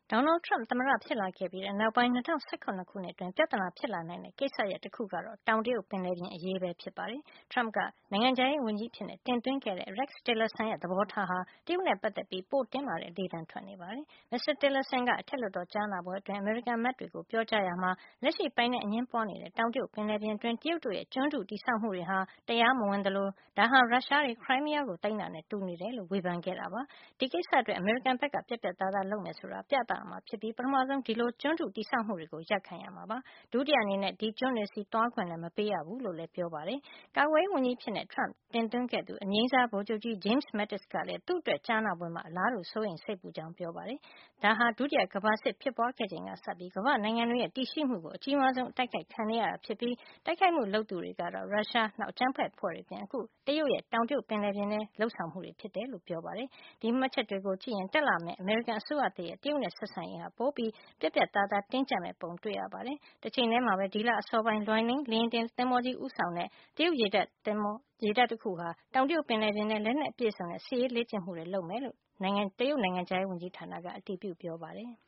ဒေါ်နယ်ထရမ့်သမ္မတဖြစ်လာခဲ့ပြီးနောက်ပိုင်း 2017 ခုနှစ်အတွင်း ပြဿနာဖြစ်လာနိုင်တဲ့ကိစ္စရပ်တခုကတော့ တောင်တရုတ်ပင်လယ်ပြင်အရေးပဲဖြစ်ပါတယ်။ ထရမ့်က နိုင်ငံခြားရေးဝန်ကြီးအဖြစ်တင်သွင်းခဲ့တဲ့ Rex Tillerson ရဲ့ သဘောထားဟာ တရုတ်နဲ့ပတ်သက်ပြီး ပိုတင်းမာတဲ့လေသံထွက်နေပါတယ်။ မစ္စတာ Tillerson က အထက်လွှတ်တော်ကြားနာပွဲအတွင်း အမေရိကန်အမတ်တွေကို ပြောကြားရာမှာ လက်ရှိပိုင်နက်အငြင်းပွါးနေတဲ့ တောင်တရုတ်ပင်လယ်ပြင်အတွင်း တရုတ်တို့ရဲ့ ကျွန်းတုတည်ဆောက်မှုတွေဟာ တရားမဝင်သလို ဒါဟာ ရုရှားတွေ Crimea ကိုသိမ်းတာနဲ့တူနေတယ်လို့ ဝေဖန်ခဲ့တာပါ။ ဒီကိစ္စအတွက် အမေရိကန်ဘက်က ပြတ်ပြတ်သားသားလုပ်မယ်ဆိုတာ ပြသရမှာဖြစ်ပြီး ပထမဆုံး ဒီလိုကျွန်းတုတည်ဆောက်မှုတွေကို ရပ်ခံရမှာဖြစ်ပါတယ်။ ဒုတိယအနေနဲ့ ဒီကျွန်းတွေဆီသွားခွင့်လည်း မပေးရဘူးလို့လည်း ပြောပါတယ်။ ကာကွယ်ရေးဝန်ကြီးအဖြစ် ထရမ့်တင်သွင်းခဲ့သူ အငြိမ်းစားဗိုလ်ချုပ်ကြီး James Mattis ကလည်း သူ့အတွက် ကြားနာပွဲမှာ အလားတူ စိုးရိမ်စိတ်ပူကြောင်း ပြောပါတယ်။ ဒါဟာ ဒုတိယကမ္ဘာစစ်ဖြစ်ပွါးခဲ့ချိန်ကစပြီး ကမ္ဘာ့နိုင်ငံတွေရဲ့ တည်ရှိမှုကို အကြီးမားဆုံး အတိုက်ခိုက်ခံနေရတာဖြစ်ပြီး တိုက်ခိုက်မှုလုပ်သူတွေကတော့ ရုရှား၊ အကြမ်းဖက်အဖွဲ့တွေအပြင် အခု တရုတ်ရဲ့ တောင်တရုတ်ပင်လယ်ပြင်ထဲ လုပ်ဆောင်မှုတွေဖြစ်တယ်လို့ ပြောပါတယ်။ ဒီမှတ်ချက်တွေကိုကြည့်ရင် တက်လာမယ့် အမေရိကန်အစိုးရသစ်ရဲ့ တရုတ်နဲ့ဆက်ဆံရေးဟာ ပိုပြီး ပြတ်ပြတ်သားသား တင်းကျပ်မယ့်ပုံတွေ့ရပါတယ်။ တချိန်ထဲမှာပဲ ဒီလအစောပိုင်း Liaoning လေယာဉ်တင်သင်္ဘောကြီးဦးဆောင်တဲ့ တရုတ်ရေတပ်တခုဟာ တောင်တရုတ်ပင်လယ်ပြင်ထဲ လက်နက်အပြည့်အစုံနဲ့ စစ်ရေးလေ့ကျင့်မှုတွေ လုပ်မယ်လို့ တရုတ်နိုင်ငံခြားရေးဝန်ကြီးဌာနက အတည်ပြုပြောပါတယ်။